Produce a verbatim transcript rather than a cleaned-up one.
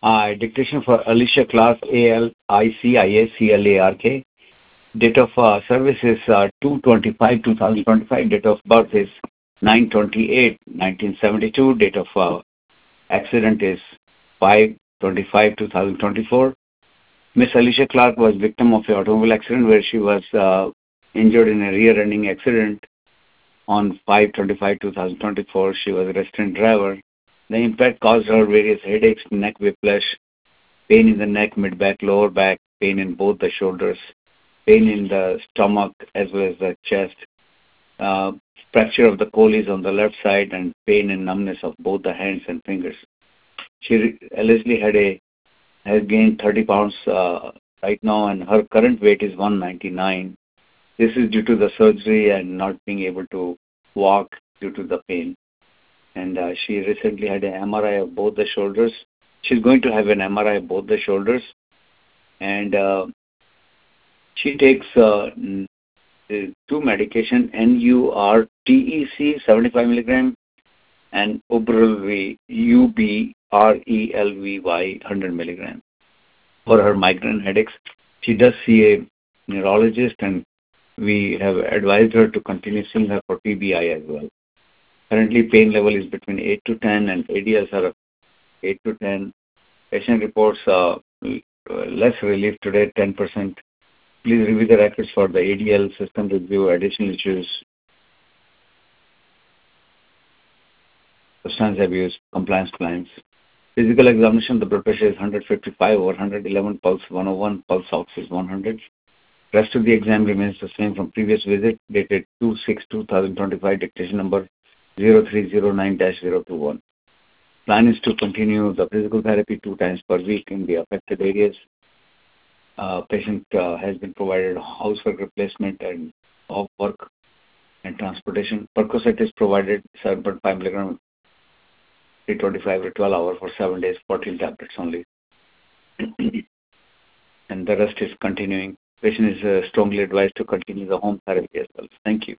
Uh, dictation for Alicia Clark, A L I C I A C L A R K. Date of uh, service is uh, two twenty-five twenty twenty-five. Date of birth is nine twenty-eight nineteen seventy-two. Date of uh, accident is five twenty-five twenty twenty-four. Miss Alicia Clark was victim of an automobile accident where she was uh, injured in a rear-ending accident on five twenty-five twenty twenty-four. She was a resident driver. The impact caused her various headaches, neck whiplash, pain in the neck, mid-back, lower back, pain in both the shoulders, pain in the stomach as well as the chest, uh, fracture of the colles on the left side, and pain and numbness of both the hands and fingers. She allegedly had a has gained thirty pounds uh, right now, and her current weight is one ninety-nine. This is due to the surgery and not being able to walk due to the pain. And uh, she recently had an M R I of both the shoulders. She's going to have an M R I of both the shoulders, and uh, she takes uh, two medication, N U R T E C seventy-five milligram and Ubrelvy U B R E L V Y one hundred milligram for her migraine headaches. She does see a neurologist, and we have advised her to continue seeing her for T B I as well. Currently, pain level is between eight to ten, and A D Ls are eight to ten. Patient reports uh, less relief today, ten percent. Please review the records for the A D L system review, additional issues, substance abuse, compliance plans. Physical examination, the blood pressure is one fifty-five over one eleven, pulse one oh one, pulse ox is one hundred. Rest of the exam remains the same from previous visit, dated two six twenty twenty-five, dictation number zero three zero nine dash zero two one. Plan is to continue the physical therapy two times per week in the affected areas. Uh, patient uh, has been provided housework replacement and off work and transportation. Percocet is provided seven point five milligram, three twenty-five every twelve hours for seven days, fourteen tablets only. And the rest is continuing. Patient is uh, strongly advised to continue the home therapy as well. Thank you.